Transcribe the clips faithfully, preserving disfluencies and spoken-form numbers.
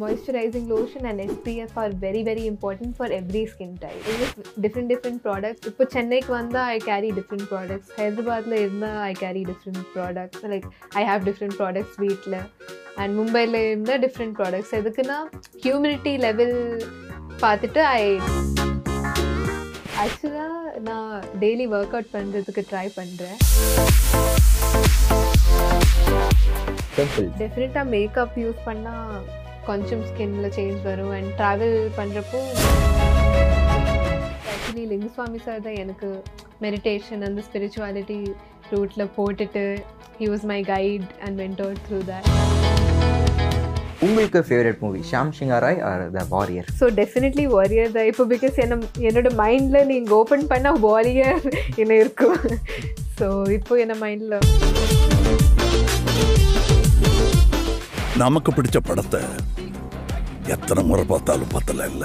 Moisturizing lotion and S P F are very very important for every skin type. I use different different products. If Chennai vanda, I carry different products. Hyderabad la irna, I carry different products. Like I have different products veetla. And Mumbai la irna different products. Edukku na humidity level paatittu I actually na daily workout பண்றதுக்கு try பண்றேன். Definitely makeup use பண்ணா கொஞ்சம் ஸ்கின்ல change வரும் and travel பண்ணுறப்போ actually Lingusamy sir தான் எனக்கு meditation அந்த ஸ்பிரிச்சுவாலிட்டி ரூட்டில் போட்டுட்டு he was my guide and mentor through that. உங்களுக்கு favourite movie Shyam Singha Roy or the warrior? So definitely warrior தான். இப்போ பிகாஸ் என்ன என்னோட மைண்டில் நீங்கள் ஓப்பன் பண்ணால் வாரியர் என்ன இருக்கும். ஸோ இப்போ என்ன மைண்டில் நமக்கு பிடிச்ச படத்தை எத்தனை முறை பார்த்தாலும் பத்தல இல்ல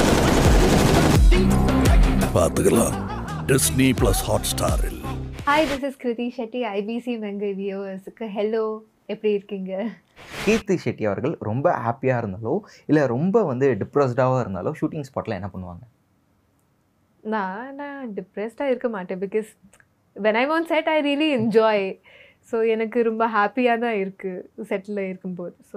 பார்த்துக்கலாம் டிஸ்னி பிளஸ் ஹாட் ஸ்டாரில். Hi, this is Krithi Shetty, IBC Mangai வியூவர்ஸுக்கு ஹலோ, எப்படி இருக்கீங்க? கீர்த்தி ஷெட்டி அவர்கள் ரொம்ப ஹாப்பியாக இருந்தாலோ இல்லை ரொம்ப வந்து டிப்ரெஸ்டாக இருந்தாலோ ஷூட்டிங் ஸ்பாட்டில் என்ன பண்ணுவாங்க? நான் நான் டிப்ரெஸ்டாக இருக்க மாட்டேன். Because when I want set I really enjoy. So எனக்கு ரொம்ப ஹாப்பியாக தான் இருக்குது செட்டில் இருக்கும்போது. ஸோ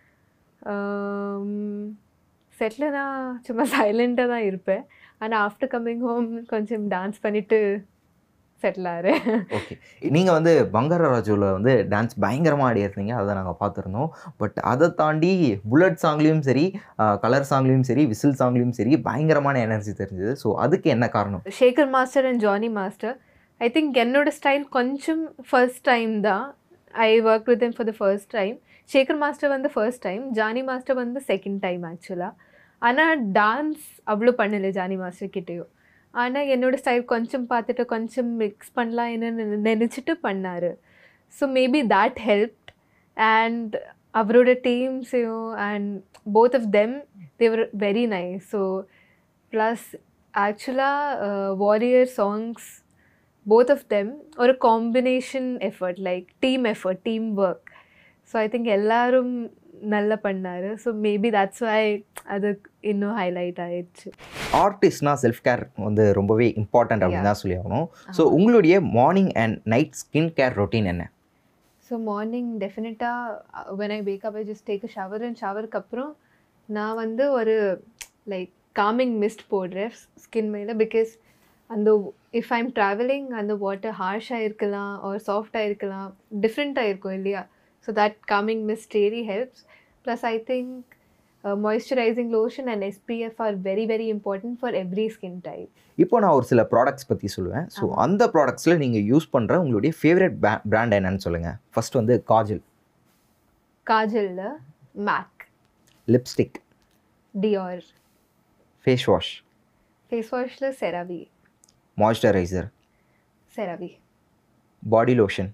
செட்டில் நான் சும்மா சைலண்ட்டாக தான் இருப்பேன். ஆனால் ஆஃப்டர் கம்மிங் ஹோம் கொஞ்சம் டான்ஸ் பண்ணிவிட்டு செட்டில் ஆகிறேன். ஓகே, நீங்கள் வந்து பங்காரராஜுவில் வந்து டான்ஸ் பயங்கரமாக ஆடி இருந்தீங்க, அதை நாங்கள் பார்த்துருந்தோம். பட் அதை தாண்டி புல்லட் சாங்லேயும் சரி, கலர் சாங்லேயும் சரி, விசில் சாங்லேயும் சரி பயங்கரமான எனர்ஜி தெரிஞ்சது. ஸோ அதுக்கு என்ன காரணம்? Shekar master and Jani master, I think என்னோட ஸ்டைல் கொஞ்சம் ஃபர்ஸ்ட் டைம் தான். I work with them for the first time. Shekar master வந்து ஃபர்ஸ்ட் டைம், ஜானி மாஸ்டர் வந்து செகண்ட் டைம் ஆக்சுவலாக. ஆனால் டான்ஸ் அவ்வளோ பண்ணலை ஜானி மாஸ்டர் கிட்டேயும். ஆனால் என்னோடய ஸ்டைல் கொஞ்சம் பார்த்துட்டு கொஞ்சம் மிக்ஸ் பண்ணலாம் என்ன நினச்சிட்டு பண்ணார். So maybe that helped. And அவரோட டீம்ஸையும் and both of them they were very nice. So plus ஆக்சுவலாக warrior songs both of them or a combination effort, like team effort, team work. So I think ellarum nalla pannaru. So maybe that's why adu inno highlight ஆயிடுச்சு. ஆர்டிஸ்ட்னா self care வந்து ரொம்பவே important அப்படின்னு தான் சொல்லி ஆகணும். So உங்களுடைய morning and night skin care routine என்ன? So morning டெஃபினட்டாக when I wake up I just take a shower and ஷவருக்கு அப்புறம் நான் வந்து ஒரு லைக் காமிங் மிஸ்ட் போடுறேன் ஸ்கின் மேலே. பிகாஸ் அந்த இஃப் ஐம் ட்ராவலிங் அந்த வாட்டர் ஹார்ஷாக இருக்கலாம் ஆர் சாஃப்டாக இருக்கலாம், டிஃப்ரெண்ட்டாக இருக்கும் இல்லையா. So that calming mist really helps. Plus I think moisturising lotion and SPF are very very important for every skin type. இப்போ நான் ஒரு சில ப்ராடக்ட்ஸ் பற்றி சொல்லுவேன். ஸோ அந்த ப்ராடக்ட்ஸில் நீங்கள் யூஸ் பண்ணுற உங்களுடைய ஃபேவரட் பிராண்ட் என்னன்னு சொல்லுங்கள். ஃபர்ஸ்ட் வந்து காஜல். காஜலில் MAC. Lipstick. Dior. Face wash. Face வாஷில் CeraVe. Moisturiser. CeraVe. Body lotion.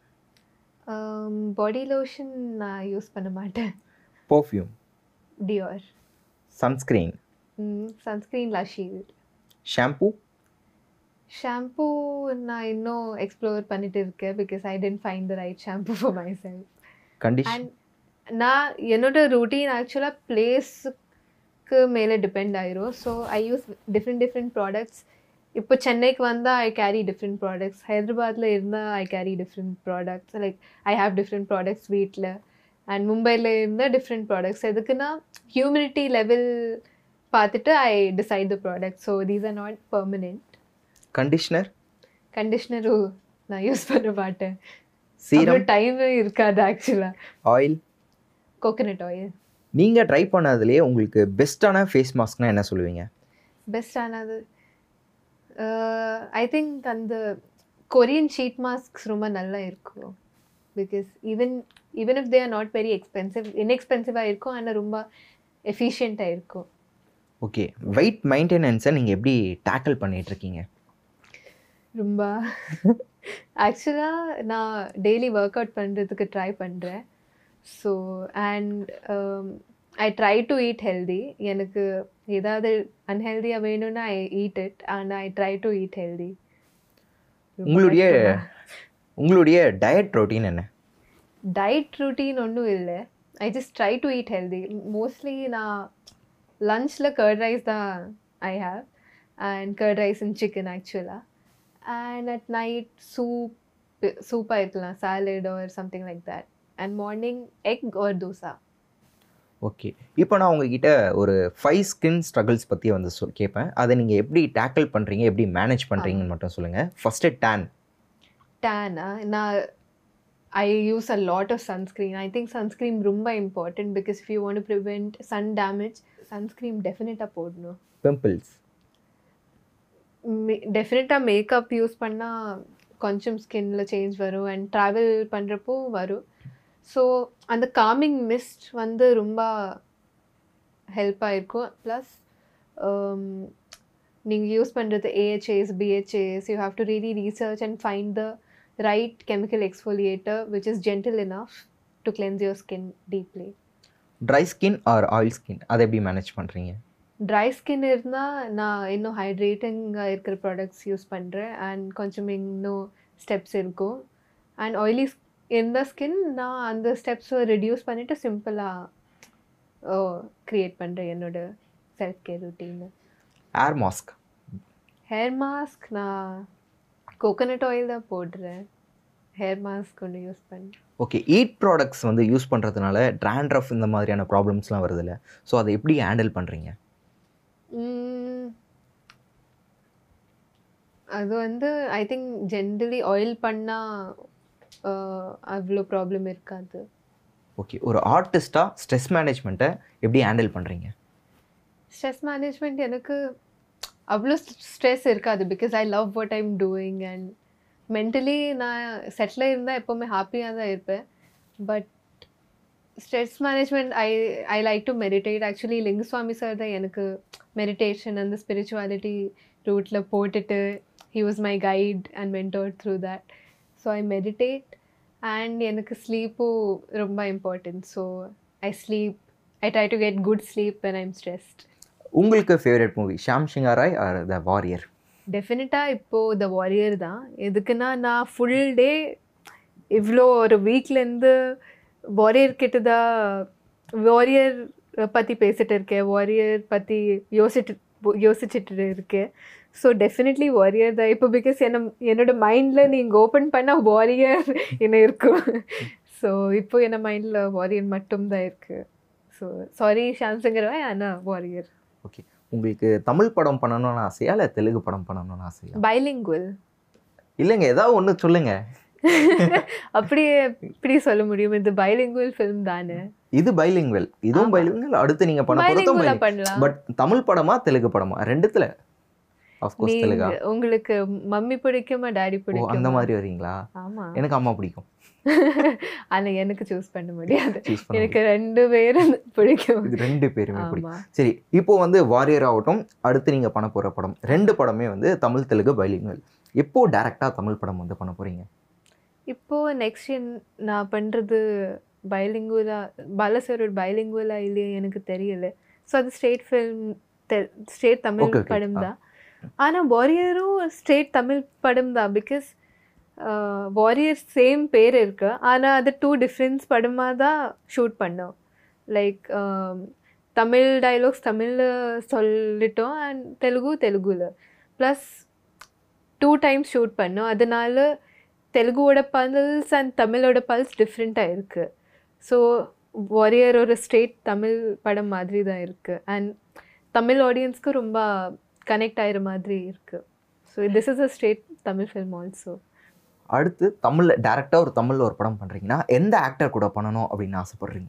Body lotion நான் யூஸ் பண்ண மாட்டேன். Perfume. Dior. Sunscreen. Sunscreen La Shield. Shampoo. Shampoo நான் இன்னும் எக்ஸ்ப்ளோர் பண்ணிட்டு இருக்கேன். Because I tend find the right shampoo for myself. Conditioner. நான் என்னோட ரூட்டீன் ஆக்சுவலாக பிளேஸுக்கு மேலே டிபெண்ட் ஆயிரும். So I use different different products. இப்போ சென்னைக்கு வந்தால் ஐ கேரி டிஃப்ரெண்ட் ப்ராடக்ட்ஸ். ஹைதராபாத்தில் இருந்தால் ஐ carry different products. Like I have different products வீட்டில். அண்ட் மும்பையில் இருந்தால் டிஃப்ரெண்ட் ப்ராடக்ட்ஸ். எதுக்குன்னா ஹியூமிடிட்டி லெவல் பார்த்துட்டு I decide the product. So these are not permanent. Conditioner. கண்டிஷ்னரும் நான் யூஸ் பண்ண மாட்டேன். சீரம் டைமே இருக்காது ஆக்சுவலாக. ஆயில். Coconut oil. நீங்கள் ட்ரை பண்ணதுலேயே உங்களுக்கு பெஸ்ட்டான ஃபேஸ் மாஸ்க்னால் என்ன சொல்லுவீங்க? பெஸ்டானது ஐ திங்க் அந்த கொரியன் ஷீட் மாஸ்க்ஸ் ரொம்ப நல்லா இருக்கும். Because even even if they are not very expensive, இன்எக்ஸ்பென்சிவாக இருக்கும் ஆனால் ரொம்ப எஃபிஷியண்ட்டாக இருக்கும். ஓகே, வெயிட் மெயின்டெனன்ஸை நீங்கள் எப்படி டேக்கிள் பண்ணிகிட்ருக்கீங்க? ரொம்ப ஆக்சுவலாக நான் டெய்லி ஒர்க் அவுட் பண்ணுறதுக்கு ட்ரை பண்ணுறேன். So and I try to eat healthy. எனக்கு ஏதாவது அன்ஹெல்தியாக வேணும்னா I eat it and I try to eat healthy. உங்களுடைய உங்களுடைய டயட் ரொட்டீன் என்ன? டயட் ரொட்டீன் ஒன்றும் இல்லை. I just try to eat healthy. Mostly நான் லஞ்சில் கர்ட் ரைஸ் தான் I have, and curd rice and chicken ஆக்சுவலாக. அண்ட் அட் நைட் சூப் சூப்பாக இருக்கலாம், salad or something like that. And morning egg or dosa. Okay, இப்போ நான் உங்ககிட்ட ஒரு ஃபைவ் ஸ்கின் ஸ்ட்ரகிள்ஸ் பற்றி வந்து சொல் கேட்பேன். அதை நீங்கள் எப்படி டேக்கிள் பண்ணுறீங்க, எப்படி மேனேஜ் பண்ணுறீங்கன்னு மட்டும் சொல்லுங்கள். First tan. டேனா நான் I use a lot of sunscreen. I think sunscreen ரொம்ப important because if you want to prevent sun damage, sunscreen definitely போடணும். பிம்பிள்ஸ் டெஃபினட்டாக மேக்கப் யூஸ் பண்ணால் கொஞ்சம் ஸ்கின்ல சேஞ்ச் வரும் அண்ட் ட்ராவல் பண்ணுறப்போ வரும். ஸோ அந்த காமிங் மிஸ்ட் வந்து ரொம்ப ஹெல்ப்பாக இருக்கும். ப்ளஸ் நீங்கள் யூஸ் பண்ணுறது AHAs BHAs, you have to really research and find the right chemical exfoliator which is gentle enough to cleanse your skin deeply. Dry skin or oil skin அதை எப்படி manage பண்ணுறீங்க? Dry skin இருந்தால் நான் இன்னும் ஹைட்ரேட்டிங்காக இருக்கிற products use பண்ணுறேன் and கொஞ்சம் இன்னும் ஸ்டெப்ஸ் இருக்கும். அண்ட் ஆயிலி இருந்த ஸ்கின் நான் அந்த ஸ்டெப்ஸை ரெடியூஸ் பண்ணிவிட்டு சிம்பிளாக க்ரியேட் பண்ணுறேன் என்னோட செல்ஃப் கேர் ருட்டீனு. Hair mask. ஹேர் மாஸ்க் நான் கோகோனட் ஆயில் தான் போடுறேன், ஹேர் மாஸ்க் ஒன்று யூஸ் பண்ணேன். ஓகே, ஈட் ப்ராடக்ட்ஸ் வந்து யூஸ் பண்ணுறதுனால ட்ராண்ட்ரஃப் இந்த மாதிரியான ப்ராப்ளம்ஸ்லாம் வருதில்ல, ஸோ அதை எப்படி ஹேண்டில் பண்ணுறீங்க? அது வந்து ஐ திங்க் ஜென்ரலி ஆயில் பண்ணால் அவ்வளோ ப்ராப்ளம் இருக்காது. ஓகே, ஒரு ஆர்டிஸ்ட்டாக ஸ்ட்ரெஸ் மேனேஜ்மெண்ட்டை எப்படி ஹேண்டில் பண்ணுறீங்க? ஸ்ட்ரெஸ் மேனேஜ்மெண்ட் எனக்கு அவ்வளோ ஸ்ட்ரெஸ் இருக்காது because I love what I'm doing and mentally நான் செட்டில் இருந்தால் எப்போவுமே ஹாப்பியாக தான் இருப்பேன். But stress management I I like to meditate. Actually Lingusamy sir தான் எனக்கு மெடிடேஷன் அந்த ஸ்பிரிச்சுவாலிட்டி ரூட்டில் போட்டுட்டு he was my guide and mentor through that. So I meditate and எனக்கு ஸ்லீப்பும் ரொம்ப important. So I sleep, I try to get good sleep when I'm stressed. உங்களுக்கு favourite movie Shyam Singha Rai or the warrior? டெஃபினட்டாக இப்போது த warrior தான். எதுக்குன்னா நான் full day இவ்வளோ ஒரு வீக்லேருந்து வாரியர் கிட்ட தான் வாரியர் பற்றி பேசிகிட்டு இருக்கேன், வாரியர் பற்றி யோசிட்டு யோசிச்சுட்டு இருக்கேன். ஸோ டெஃபினெட்லி வாரியர் தான் இப்போ பிகாஸ் என்ன என்னோடய மைண்டில் நீங்கள் ஓப்பன் பண்ணால் வாரியர் என்ன இருக்கும். ஸோ இப்போ என்ன மைண்டில் வாரியர் மட்டும்தான் இருக்குது. ஸோ சாரி ஷாம் சிங்கர் ராய், ஆனால் வாரியர். ஓகே, உங்களுக்கு தமிழ் படம் பண்ணணும்னு ஆசையா இல்லை தெலுங்கு படம் பண்ணணும்னு ஆசையா? பைலிங்குவல். இல்லைங்க, ஏதாவது ஒன்று சொல்லுங்கள். அப்படியே இப்படி சொல்ல முடியும், இது பைலிங்குவல் ஃபிலிம் தானே. இது பைலிங்குவல், இதுவும் பைலிங்குவல். அடுத்து நீங்கள் பண்ண போகிறது பண்ணலாம். பட் தமிழ் படமா தெலுங்கு படமா? ரெண்டுத்துல ஆஃப்கோர்ஸ் தெலுங்கா. உங்களுக்கு மம்மி பிடிக்குமா டாடி பிடிக்கும் அந்த மாதிரி வரீங்களா? ஆமா, எனக்கு அம்மா பிடிக்கும். ஆனா எனக்கு சூஸ் பண்ண முடியாது, எனக்கு ரெண்டு பேரும் பிடிக்கும். இது ரெண்டு பேருமே பிடிக்கும். சரி, இப்போ வந்து வாரியர் ஆகட்டும், அடுத்து நீங்க பண்ண போற படம் ரெண்டு படமே வந்து தமிழ் தெலுங்கு பைலிங்குவல். எப்போ டைரக்டா தமிழ் படம் வந்து பண்ண போறீங்க? இப்போ நெக்ஸ்ட் நான் பண்றது பைலிங்குவலா, பாலசரோட பைலிங்குவலா இல்லையா எனக்கு தெரியல. ஸோ அது ஸ்டேட் ஃபிலிம், ஸ்டேட் தமிழ் படம் தான். ஆனால் வாரியரும் ஸ்டேட் தமிழ் படம் தான் பிகாஸ் வாரியர் சேம் பேர் இருக்கு, ஆனால் அது டூ டிஃப்ரென்ஸ் படமாக தான் ஷூட் பண்ணோம். லைக் தமிழ் டைலாக்ஸ் தமிழில் சொல்லிட்டோம் அண்ட் தெலுங்கு தெலுங்குல ப்ளஸ் டூ டைம்ஸ் ஷூட் பண்ணோம். அதனால தெலுங்குவோட பல்ஸ் அண்ட் தமிழோட பல்ஸ் டிஃப்ரெண்ட்டாக இருக்குது. ஸோ வாரியர் ஒரு ஸ்டேட் தமிழ் படம் மாதிரி தான் இருக்குது அண்ட் தமிழ் ஆடியன்ஸ்க்கு ரொம்ப கனெக்ட் ஆகிற மாதிரி இருக்குது. So this is a straight Tamil film also. அடுத்து தமிழில் டேரெக்டாக ஒரு தமிழில் ஒரு படம் பண்ணுறீங்கன்னா எந்த ஆக்டர் கூட பண்ணணும் அப்படின்னு ஆசைப்பட்றீங்க?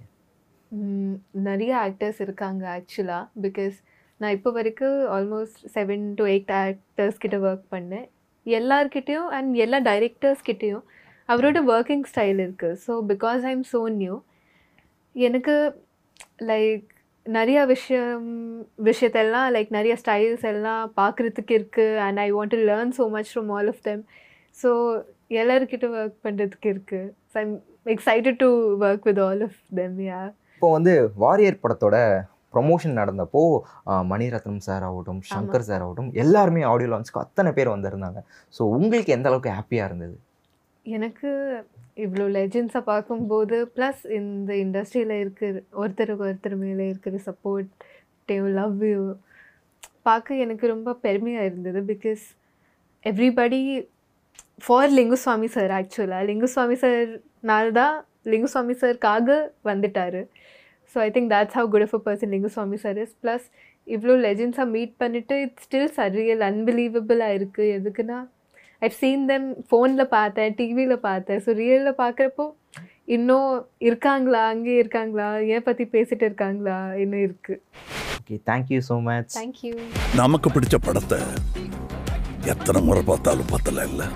நிறைய ஆக்டர்ஸ் இருக்காங்க ஆக்சுவலாக, பிகாஸ் நான் இப்போ வரைக்கும் almost seven to eight actors கிட்ட ஒர்க் பண்ணேன். எல்லார்கிட்டையும் அண்ட் எல்லா டைரக்டர்ஸ்கிட்டையும் அவரோட ஒர்க்கிங் ஸ்டைல் இருக்குது. So because I am so new, எனக்கு லைக் நிறையா விஷயம் விஷயத்தெல்லாம் லைக் நிறைய ஸ்டைல்ஸ் எல்லாம் பார்க்குறதுக்கு இருக்குது and I want to learn so much from all of them. So எல்லாருக்கிட்ட ஒர்க் பண்ணுறதுக்கு இருக்குது. So I'm excited to work with all of them. Yeah, இப்போ வந்து வாரியர் படத்தோட ப்ரொமோஷன் நடந்தப்போ மணிரத்னம் சார் ஆகட்டும், சங்கர் சார் ஆகட்டும், எல்லாருமே ஆடியோ லான்ச்சுக்கு அத்தனை பேர் வந்திருந்தாங்க. ஸோ உங்களுக்கு எந்த அளவுக்கு ஹாப்பியாக இருந்தது? எனக்கு இவ்வளோ லெஜெண்ட்ஸை பார்க்கும்போது ப்ளஸ் இந்த இண்டஸ்ட்ரியில் இருக்கிற ஒருத்தருக்கு ஒருத்தர் மேலே இருக்கிற சப்போர்ட் டேவ் லவ் யூ பார்க்க எனக்கு ரொம்ப பெருமையாக இருந்தது. Because everybody for Lingusamy sir, ஆக்சுவலாக லிங்குஸ்வாமி சார்னால தான் லிங்குஸ்வாமி சார்க்காக வந்துட்டார். So I think that's how good of a person Lingusamy sir is. Plus இவ்வளோ லெஜெண்ட்ஸாக மீட் பண்ணிவிட்டு இட்ஸ் ஸ்டில் சரியல் அன்பிலீவபிளாக இருக்குது. எதுக்குன்னா ஐவ் சீன் தெம் ஃபோனில் பார்த்தேன், டிவியில் பார்த்தேன். ஸோ ரியலில் பார்க்குறப்போ இன்னும் இருக்காங்களா, அங்கேயே இருக்காங்களா, ஏன் பற்றி பேசிகிட்டு இருக்காங்களா, இன்னும் இருக்குது. Okay, thank you so much. Thank you. நமக்கு பிடிச்ச படத்தை எத்தனை முறை பார்த்தாலும் பத்தல இல்லை.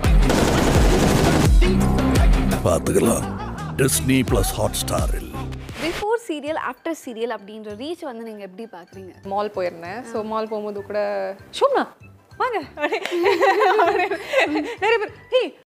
பார்த்துக்கலாம் டிஸ்னி பிளஸ் ஹாட் ஸ்டாரில். பிஃபோர் சீரியல் ஆஃப்டர் சீரியல் அப்படின்ற ரீச் வந்து நீங்கள் எப்படி பார்க்குறீங்க? மால் போயிருந்தேன். ஸோ மால் போகும்போது கூட ஷோம்னா வாங்க நிறைய பேர், ஹே